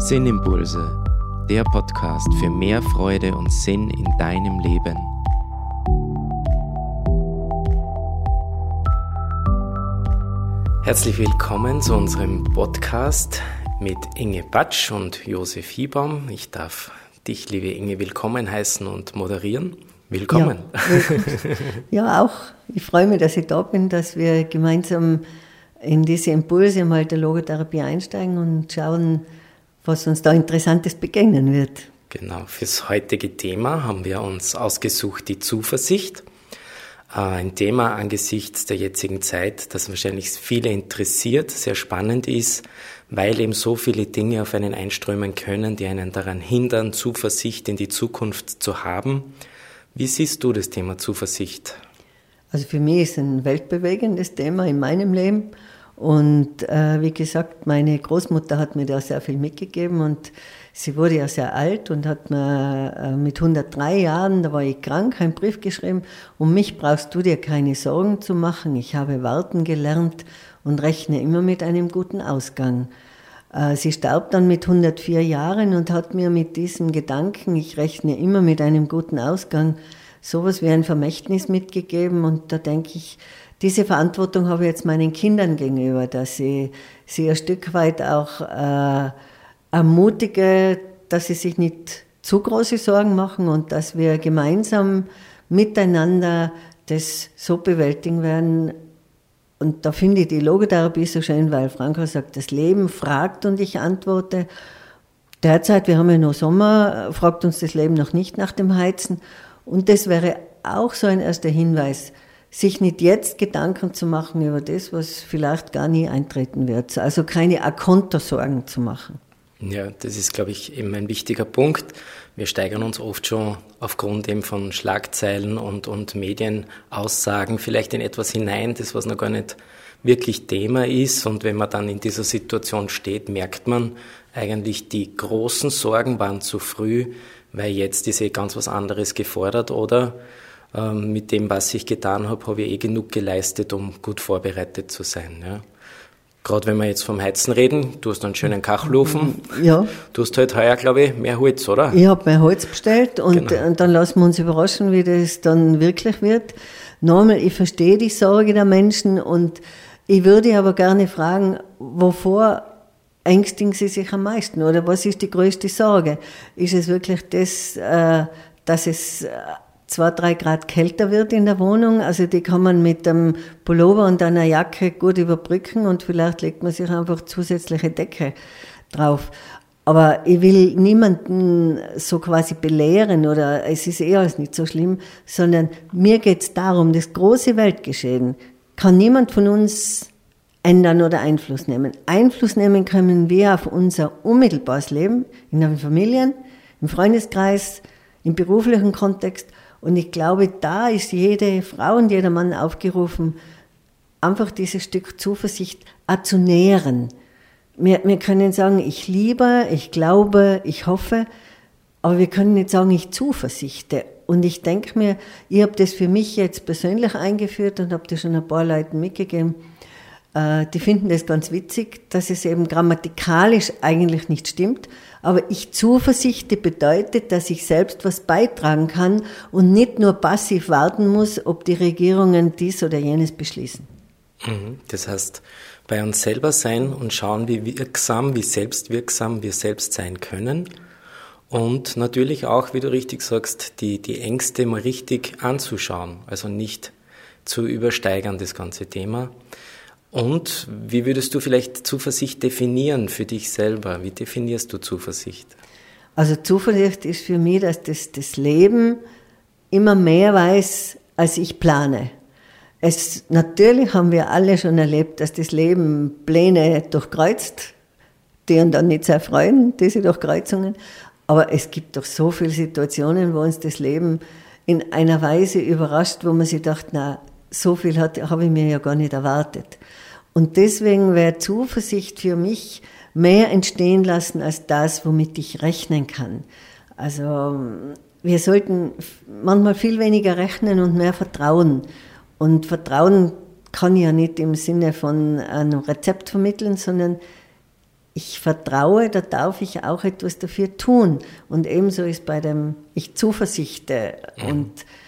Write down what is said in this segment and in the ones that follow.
Sinnimpulse, der Podcast für mehr Freude und Sinn in deinem Leben. Herzlich willkommen zu unserem Podcast mit Inge Batsch und Josef Hiebaum. Ich darf dich, liebe Inge, willkommen heißen und moderieren. Willkommen. Ja, auch. Ich freue mich, dass ich da bin, dass wir gemeinsam in diese Impulse mal der Logotherapie einsteigen und schauen, was uns da Interessantes begegnen wird. Genau, fürs heutige Thema haben wir uns ausgesucht, die Zuversicht. Ein Thema angesichts der jetzigen Zeit, das wahrscheinlich viele interessiert, sehr spannend ist, weil eben so viele Dinge auf einen einströmen können, die einen daran hindern, Zuversicht in die Zukunft zu haben. Wie siehst du das Thema Zuversicht? Also für mich ist es ein weltbewegendes Thema in meinem Leben. Und wie gesagt, meine Großmutter hat mir da sehr viel mitgegeben und sie wurde ja sehr alt und hat mir mit 103 Jahren, da war ich krank, einen Brief geschrieben: Um mich brauchst du dir keine Sorgen zu machen, ich habe warten gelernt und rechne immer mit einem guten Ausgang. Sie starb dann mit 104 Jahren und hat mir mit diesem Gedanken, ich rechne immer mit einem guten Ausgang, sowas wie ein Vermächtnis mitgegeben. Und da denke ich, diese Verantwortung habe ich jetzt meinen Kindern gegenüber, dass ich sie ein Stück weit auch ermutige, dass sie sich nicht zu große Sorgen machen und dass wir gemeinsam miteinander das so bewältigen werden. Und da finde ich die Logotherapie so schön, weil Franka sagt, das Leben fragt und ich antworte. Derzeit, wir haben ja noch Sommer, fragt uns das Leben noch nicht nach dem Heizen. Und das wäre auch so ein erster Hinweis, sich nicht jetzt Gedanken zu machen über das, was vielleicht gar nie eintreten wird. Also keine A-Konto-Sorgen zu machen. Ja, das ist, glaube ich, eben ein wichtiger Punkt. Wir steigern uns oft schon aufgrund eben von Schlagzeilen und Medienaussagen vielleicht in etwas hinein, das was noch gar nicht wirklich Thema ist. Und wenn man dann in dieser Situation steht, merkt man eigentlich, die großen Sorgen waren zu früh, weil jetzt ist ganz was anderes gefordert, oder? Mit dem, was ich getan habe, habe ich genug geleistet, um gut vorbereitet zu sein. Ja. Gerade wenn wir jetzt vom Heizen reden, du hast einen schönen Kachelofen. Ja. Du hast halt heuer, glaube ich, mehr Holz, oder? Ich habe mehr Holz bestellt und, Genau. Und dann lassen wir uns überraschen, wie das dann wirklich wird. Nochmal, ich verstehe die Sorge der Menschen und ich würde aber gerne fragen, wovor ängstigen sie sich am meisten oder was ist die größte Sorge? Ist es wirklich das, dass es 2-3 Grad kälter wird in der Wohnung? Also die kann man mit einem Pullover und einer Jacke gut überbrücken und vielleicht legt man sich einfach zusätzliche Decke drauf. Aber ich will niemanden so quasi belehren oder es ist alles nicht so schlimm, sondern mir geht es darum, das große Weltgeschehen kann niemand von uns ändern oder Einfluss nehmen. Einfluss nehmen können wir auf unser unmittelbares Leben, in den Familien, im Freundeskreis, im beruflichen Kontext. Und ich glaube, da ist jede Frau und jeder Mann aufgerufen, einfach dieses Stück Zuversicht auch zu nähren. Wir können sagen, ich liebe, ich glaube, ich hoffe, aber wir können nicht sagen, ich zuversichte. Und ich denke mir, ich habe das für mich jetzt persönlich eingeführt und habe das schon ein paar Leuten mitgegeben. Die finden das ganz witzig, dass es eben grammatikalisch eigentlich nicht stimmt. Aber ich zuversichte bedeutet, dass ich selbst was beitragen kann und nicht nur passiv warten muss, ob die Regierungen dies oder jenes beschließen. Das heißt, bei uns selber sein und schauen, wie wirksam, wie selbstwirksam wir selbst sein können. Und natürlich auch, wie du richtig sagst, die Ängste mal richtig anzuschauen, also nicht zu übersteigern, das ganze Thema. Und wie würdest du vielleicht Zuversicht definieren für dich selber? Wie definierst du Zuversicht? Also Zuversicht ist für mich, dass das Leben immer mehr weiß, als ich plane. Natürlich haben wir alle schon erlebt, dass das Leben Pläne durchkreuzt, die uns dann nicht sehr freuen, diese Durchkreuzungen. Aber es gibt doch so viele Situationen, wo uns das Leben in einer Weise überrascht, wo man sich dachte, na, so viel habe ich mir ja gar nicht erwartet. Und deswegen wäre Zuversicht für mich mehr entstehen lassen als das, womit ich rechnen kann. Also wir sollten manchmal viel weniger rechnen und mehr vertrauen. Und Vertrauen kann ich ja nicht im Sinne von einem Rezept vermitteln, sondern ich vertraue, da darf ich auch etwas dafür tun. Und ebenso ist bei dem, ich zuversichte. Und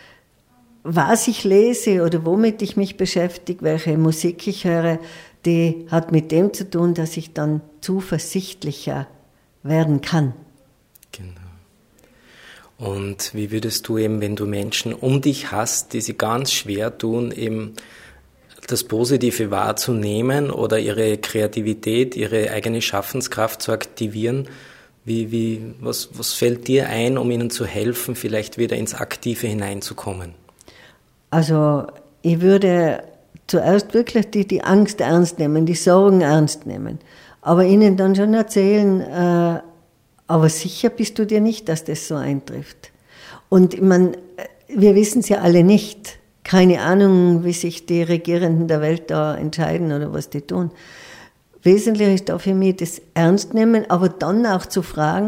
was ich lese oder womit ich mich beschäftige, welche Musik ich höre, die hat mit dem zu tun, dass ich dann zuversichtlicher werden kann. Genau. Und wie würdest du eben, wenn du Menschen um dich hast, die sich ganz schwer tun, eben das Positive wahrzunehmen oder ihre Kreativität, ihre eigene Schaffenskraft zu aktivieren, was fällt dir ein, um ihnen zu helfen, vielleicht wieder ins Aktive hineinzukommen? Also ich würde zuerst wirklich die Angst ernst nehmen, die Sorgen ernst nehmen, aber ihnen dann schon erzählen, aber sicher bist du dir nicht, dass das so eintrifft. Und ich meine, wir wissen es ja alle nicht. Keine Ahnung, wie sich die Regierenden der Welt da entscheiden oder was die tun. Wesentlich ist da für mich das Ernst nehmen, aber dann auch zu fragen,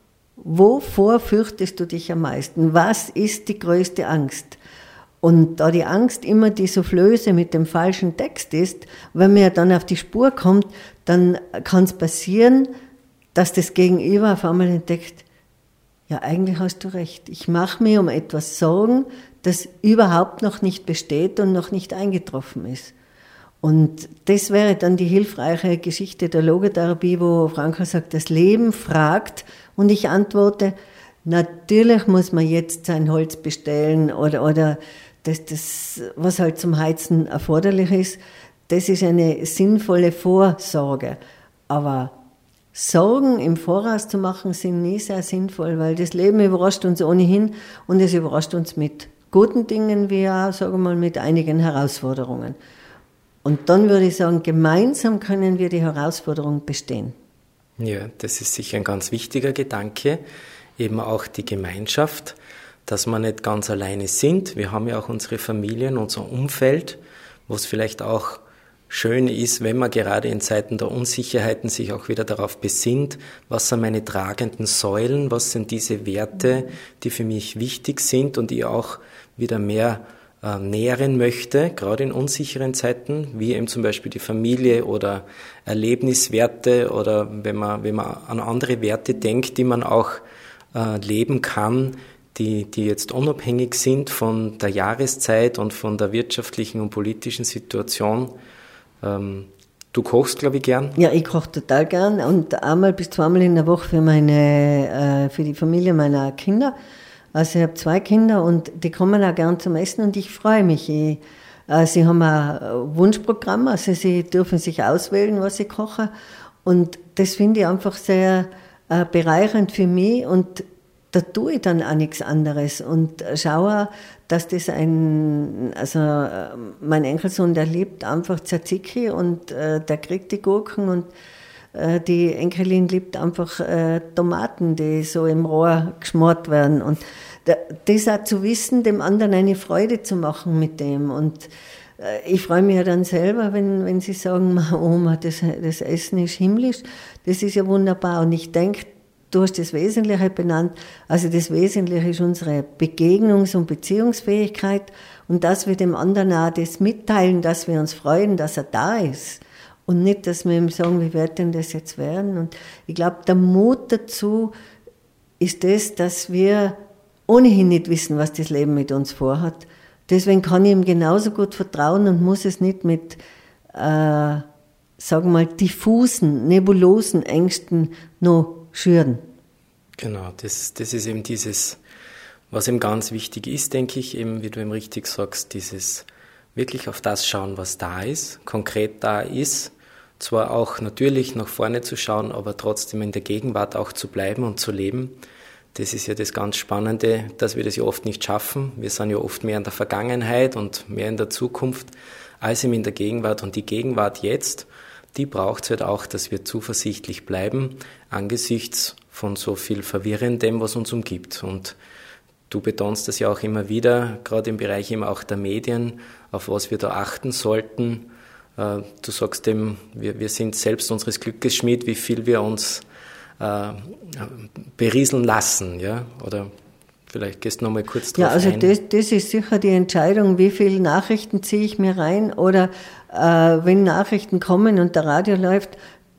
wovor fürchtest du dich am meisten? Was ist die größte Angst? Und da die Angst immer die Soufflöse mit dem falschen Text ist, wenn man ja dann auf die Spur kommt, dann kann es passieren, dass das Gegenüber auf einmal entdeckt, ja, eigentlich hast du recht. Ich mache mir um etwas Sorgen, das überhaupt noch nicht besteht und noch nicht eingetroffen ist. Und das wäre dann die hilfreiche Geschichte der Logotherapie, wo Frankl sagt, das Leben fragt und ich antworte, natürlich muss man jetzt sein Holz bestellen oder das, was halt zum Heizen erforderlich ist, das ist eine sinnvolle Vorsorge. Aber Sorgen im Voraus zu machen, sind nie sehr sinnvoll, weil das Leben überrascht uns ohnehin und es überrascht uns mit guten Dingen wie auch, sagen wir mal, mit einigen Herausforderungen. Und dann würde ich sagen, gemeinsam können wir die Herausforderung bestehen. Ja, das ist sicher ein ganz wichtiger Gedanke, eben auch die Gemeinschaft, dass wir nicht ganz alleine sind. Wir haben ja auch unsere Familien, unser Umfeld, wo es vielleicht auch schön ist, wenn man gerade in Zeiten der Unsicherheiten sich auch wieder darauf besinnt, was sind meine tragenden Säulen, was sind diese Werte, die für mich wichtig sind und ich auch wieder mehr nähren möchte, gerade in unsicheren Zeiten, wie eben zum Beispiel die Familie oder Erlebniswerte oder wenn man an andere Werte denkt, die man auch leben kann, die jetzt unabhängig sind von der Jahreszeit und von der wirtschaftlichen und politischen Situation. Du kochst, glaube ich, gern? Ja, ich koche total gern und einmal bis zweimal in der Woche für die Familie meiner Kinder. Also ich habe 2 Kinder und die kommen auch gern zum Essen und ich freue mich. Sie haben ein Wunschprogramm, also sie dürfen sich auswählen, was sie kochen und das finde ich einfach sehr bereichernd für mich und da tue ich dann auch nichts anderes und schaue, dass das mein Enkelsohn, der liebt einfach Tzatziki und der kriegt die Gurken und die Enkelin liebt einfach Tomaten, die so im Rohr geschmort werden und das auch zu wissen, dem anderen eine Freude zu machen mit dem und ich freue mich ja dann selber, wenn sie sagen, Oma, das Essen ist himmlisch, das ist ja wunderbar und ich denke, du hast das Wesentliche benannt. Also das Wesentliche ist unsere Begegnungs- und Beziehungsfähigkeit und dass wir dem anderen auch das mitteilen, dass wir uns freuen, dass er da ist. Und nicht, dass wir ihm sagen, wie wird denn das jetzt werden? Und ich glaube, der Mut dazu ist das, dass wir ohnehin nicht wissen, was das Leben mit uns vorhat. Deswegen kann ich ihm genauso gut vertrauen und muss es nicht mit, sagen wir mal, diffusen, nebulosen Ängsten noch schüren. Genau, das ist eben dieses, was eben ganz wichtig ist, denke ich, eben, wie du eben richtig sagst, dieses wirklich auf das schauen, was da ist, konkret da ist, zwar auch natürlich nach vorne zu schauen, aber trotzdem in der Gegenwart auch zu bleiben und zu leben. Das ist ja das ganz Spannende, dass wir das ja oft nicht schaffen. Wir sind ja oft mehr in der Vergangenheit und mehr in der Zukunft als eben in der Gegenwart und die Gegenwart jetzt, die braucht es halt auch, dass wir zuversichtlich bleiben angesichts von so viel Verwirrendem, was uns umgibt. Und du betonst das ja auch immer wieder, gerade im Bereich eben auch der Medien, auf was wir da achten sollten. Du sagst eben, wir sind selbst unseres Glückes Schmied, wie viel wir uns berieseln lassen, ja? Oder vielleicht gehst du noch mal kurz drauf ein. Ja, also das ist sicher die Entscheidung, wie viele Nachrichten ziehe ich mir rein oder wenn Nachrichten kommen und der Radio läuft,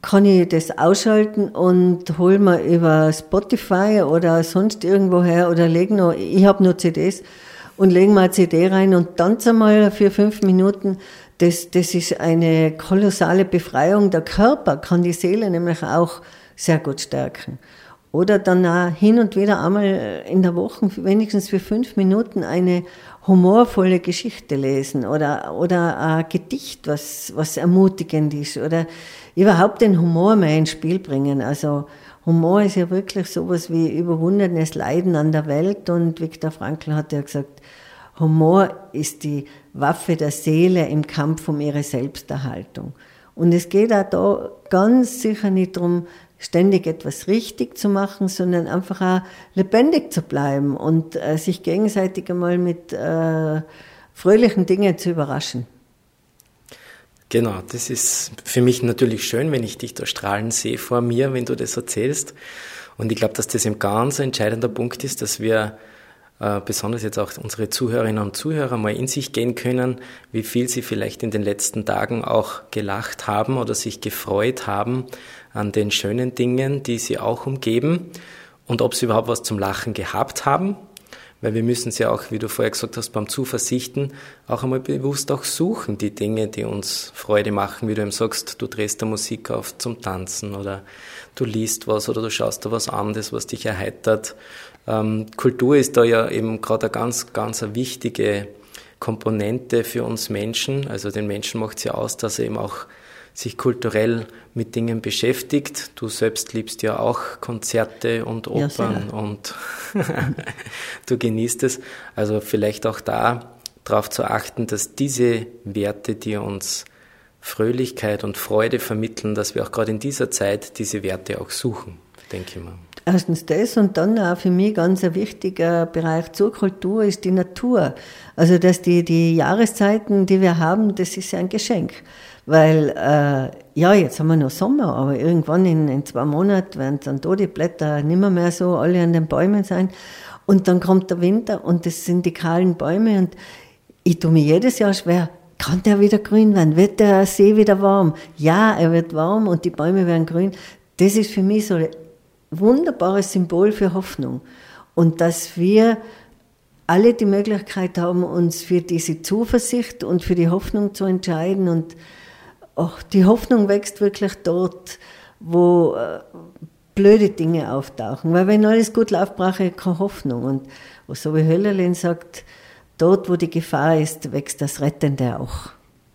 kann ich das ausschalten und hole mir über Spotify oder sonst irgendwo her oder ich habe nur CDs und lege mal eine CD rein und tanze mal für 5 Minuten. Das ist eine kolossale Befreiung. Der Körper kann die Seele nämlich auch sehr gut stärken. Oder dann auch hin und wieder einmal in der Woche wenigstens für 5 Minuten eine humorvolle Geschichte lesen oder ein Gedicht, was ermutigend ist oder überhaupt den Humor mehr ins Spiel bringen. Also Humor ist ja wirklich sowas wie überwundenes Leiden an der Welt und Viktor Frankl hat ja gesagt, Humor ist die Waffe der Seele im Kampf um ihre Selbsterhaltung. Und es geht auch da ganz sicher nicht darum, ständig etwas richtig zu machen, sondern einfach auch lebendig zu bleiben und sich gegenseitig einmal mit fröhlichen Dingen zu überraschen. Genau, das ist für mich natürlich schön, wenn ich dich da strahlen sehe vor mir, wenn du das erzählst. Und ich glaube, dass das ein ganz entscheidender Punkt ist, dass wir besonders jetzt auch unsere Zuhörerinnen und Zuhörer mal in sich gehen können, wie viel sie vielleicht in den letzten Tagen auch gelacht haben oder sich gefreut haben an den schönen Dingen, die sie auch umgeben und ob sie überhaupt was zum Lachen gehabt haben, weil wir müssen es ja auch, wie du vorher gesagt hast, beim Zuversichten auch einmal bewusst auch suchen, die Dinge, die uns Freude machen, wie du eben sagst, du drehst da Musik auf zum Tanzen oder du liest was oder du schaust da was an, das was dich erheitert. Kultur ist da ja eben gerade eine ganz, ganz eine wichtige Komponente für uns Menschen. Also den Menschen macht es ja aus, dass er eben auch sich kulturell mit Dingen beschäftigt. Du selbst liebst ja auch Konzerte und Opern und du genießt es. Also vielleicht auch da darauf zu achten, dass diese Werte, die uns Fröhlichkeit und Freude vermitteln, dass wir auch gerade in dieser Zeit diese Werte auch suchen, denke ich mal. Erstens das und dann auch für mich ganz ein wichtiger Bereich zur Kultur ist die Natur. Also dass die Jahreszeiten, die wir haben, das ist ja ein Geschenk. Weil, jetzt haben wir noch Sommer, aber irgendwann in 2 Monaten werden dann da die Blätter nimmer mehr so alle an den Bäumen sein. Und dann kommt der Winter und das sind die kahlen Bäume und ich tue mir jedes Jahr schwer, kann der wieder grün werden? Wird der See wieder warm? Ja, er wird warm und die Bäume werden grün. Das ist für mich so ein wunderbares Symbol für Hoffnung. Und dass wir alle die Möglichkeit haben, uns für diese Zuversicht und für die Hoffnung zu entscheiden. Und die Hoffnung wächst wirklich dort, wo blöde Dinge auftauchen. Weil wenn alles gut läuft, brauche ich keine Hoffnung. Und so wie Hölderlin sagt, dort, wo die Gefahr ist, wächst das Rettende auch.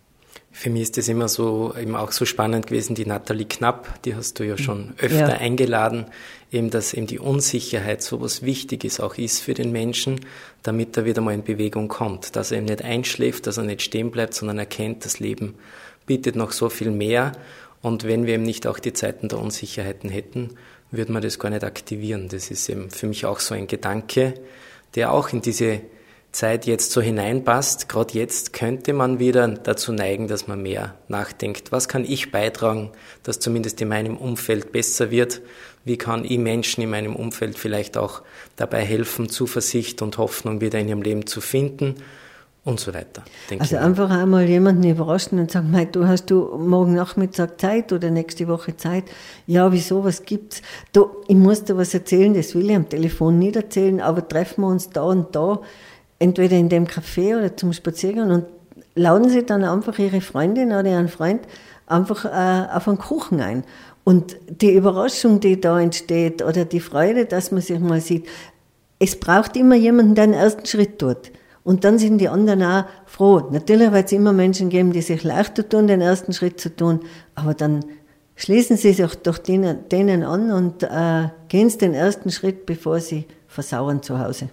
Für mich ist das immer so, eben auch so spannend gewesen, die Nathalie Knapp, die hast du ja schon öfter eingeladen, eben, dass eben die Unsicherheit so was Wichtiges auch ist für den Menschen, damit er wieder mal in Bewegung kommt, dass er eben nicht einschläft, dass er nicht stehen bleibt, sondern erkennt, das Leben bietet noch so viel mehr und wenn wir eben nicht auch die Zeiten der Unsicherheiten hätten, würde man das gar nicht aktivieren. Das ist eben für mich auch so ein Gedanke, der auch in diese Zeit jetzt so hineinpasst. Gerade jetzt könnte man wieder dazu neigen, dass man mehr nachdenkt. Was kann ich beitragen, dass zumindest in meinem Umfeld besser wird? Wie kann ich Menschen in meinem Umfeld vielleicht auch dabei helfen, Zuversicht und Hoffnung wieder in ihrem Leben zu finden? Und so weiter. Also einfach einmal jemanden überraschen und sagen, hast du morgen Nachmittag Zeit oder nächste Woche Zeit? Ja, wieso, was gibt's? Ich muss dir was erzählen, das will ich am Telefon nicht erzählen, aber treffen wir uns da und da, entweder in dem Café oder zum Spaziergang und laden sie dann einfach ihre Freundin oder ihren Freund einfach auf einen Kuchen ein. Und die Überraschung, die da entsteht oder die Freude, dass man sich mal sieht, es braucht immer jemanden, der den ersten Schritt tut. Und dann sind die anderen auch froh. Natürlich wird es immer Menschen geben, die sich leichter tun, den ersten Schritt zu tun, aber dann schließen sie sich doch denen an und gehen sie den ersten Schritt, bevor sie versauern zu Hause.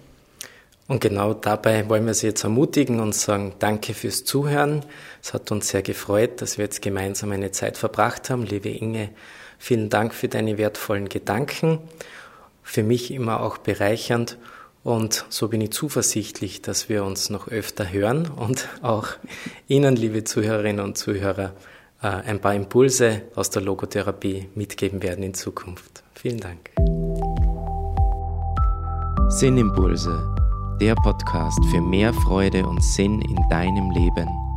Und genau dabei wollen wir Sie jetzt ermutigen und sagen, danke fürs Zuhören. Es hat uns sehr gefreut, dass wir jetzt gemeinsam eine Zeit verbracht haben. Liebe Inge, vielen Dank für deine wertvollen Gedanken. Für mich immer auch bereichernd. Und so bin ich zuversichtlich, dass wir uns noch öfter hören und auch Ihnen, liebe Zuhörerinnen und Zuhörer, ein paar Impulse aus der Logotherapie mitgeben werden in Zukunft. Vielen Dank. Sinnimpulse, der Podcast für mehr Freude und Sinn in deinem Leben.